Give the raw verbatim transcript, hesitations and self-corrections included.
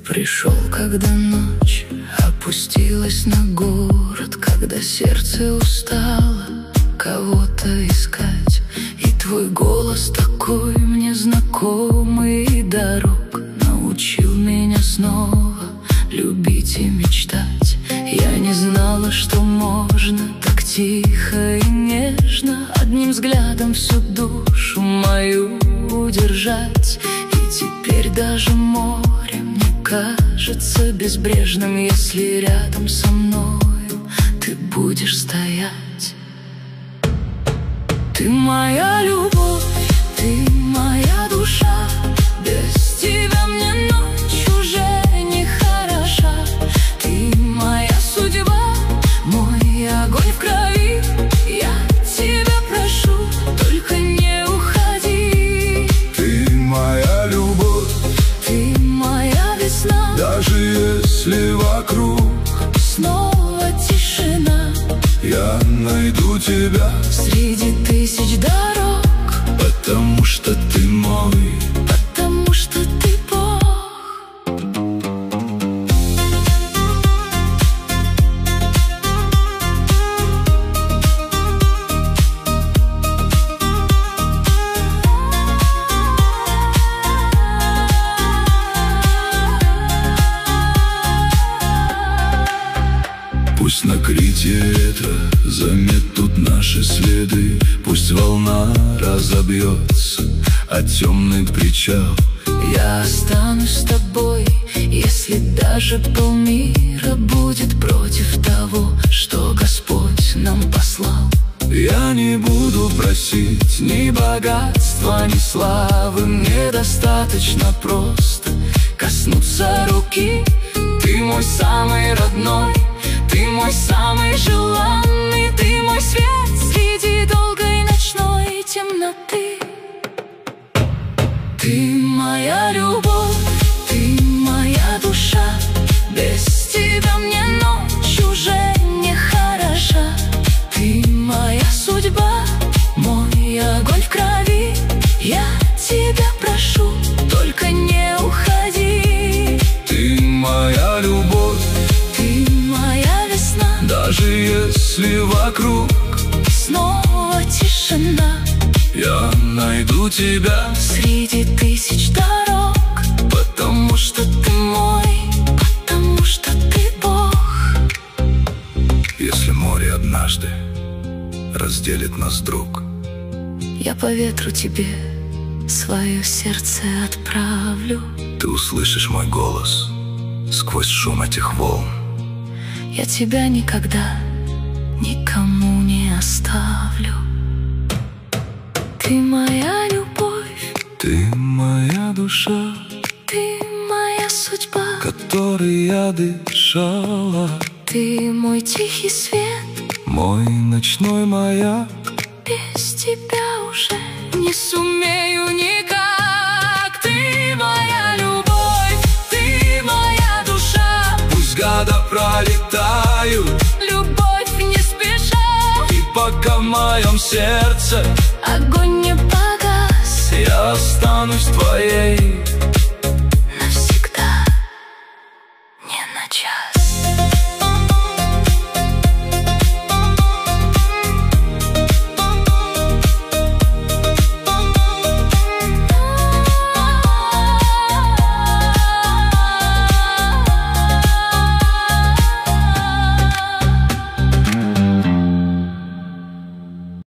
пришел, когда ночь опустилась на город, когда сердце устало кого-то искать. И твой голос такой мне знакомый, и дорог научил меня снова любить и мечтать. Я не знала, что можно так тихо и нежно одним взглядом всю душу мою удержать. И теперь даже море мне кажется безбрежным, если рядом со мною ты будешь стоять. Ты моя любовь, ты моя душа, без тебя мне ночь уже не хороша. Ты моя судьба, мой огонь в крови, я тебя прошу, только не уходи. Ты моя любовь, ты моя весна, даже если вокруг снова тишина, я найду тебя среди тысяч дорог, потому что ты мой, потому что ты Бог. Пусть на Крите ветра заметут наши следы, пусть волна разобьется о темный причал. Я останусь с тобой, если даже полмира будет против того, что Господь нам послал. Я не буду просить ни богатства, ни славы, мне достаточно просто коснуться руки. Ты мой самый родной, ты мой самый желанный, ты мой свет среди долгой ночной темноты. Ты моя любовь, ты моя душа, без тебя мне ночь уже не хороша. Ты моя судьба, мой огонь в крови, я тебя прошу, только не уходи. Ты моя любовь, ты моя весна, даже если вокруг снова тишина, я найду тебя среди тысяч дорог, потому что ты мой, потому что ты Бог. Если море однажды разделит нас, друг, я по ветру тебе свое сердце отправлю. ты услышишь мой голос сквозь шум этих волн. Я тебя никогда никому не оставлю. Ты моя любовь, ты моя душа, ты моя судьба, которой я дышала. Ты мой тихий свет, мой ночной маяк. Без тебя уже не сумею никак. Ты моя любовь, ты моя душа, пусть года пролетают, любовь не спеша, и пока в моем сердце огонь не погас, я останусь твоей навсегда, не на час.